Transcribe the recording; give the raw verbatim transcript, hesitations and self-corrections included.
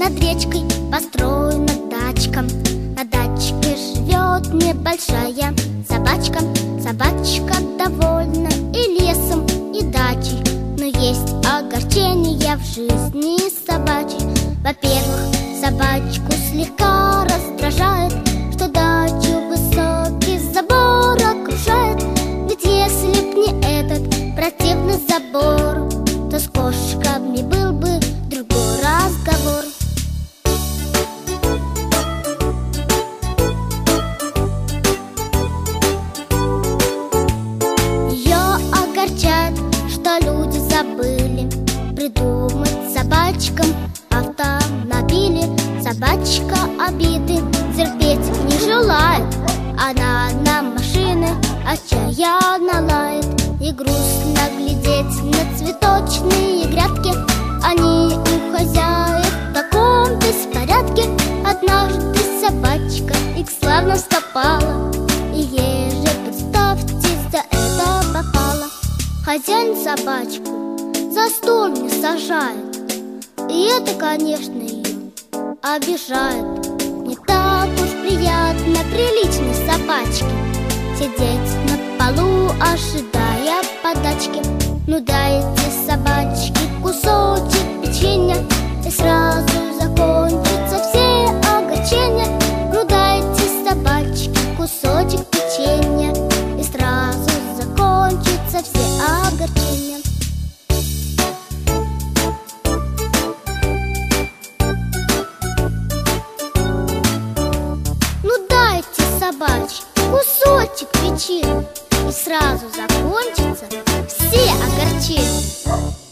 над речкой построена дачка. На дачке живет небольшая собачка. Собачка довольна и лесом, и дачей, но есть огорчения в жизни собачьей. Во-первых, собачку слегка раздражает, что дачу высокий забор окружает. Ведь если б не этот противный забор, то с кошками был бы другой разговор. Ее огорчает, что люди забыли придумать собачкам автомобили. Собачка обиды терпеть не желает, она на машины отчаянно лает. И грустно глядеть на цветочные грядки, они у хозяев в таком беспорядке. Однажды собачка их славно вскопала, и ей же, представьте, за это попала. Хозяин собачку за стол не сажает, и это, конечно, ее обижает. Не так уж приятно приличной собачке сидеть на полу, ожидая подачки. Ну дайте собачке кусочек печенья, и сразу закончатся все огорчения. Ну дайте собачке кусочек печенья, и сразу закончатся все огорчения. Ну дайте собачке кусочек печенья, и сразу закончатся все огорчения.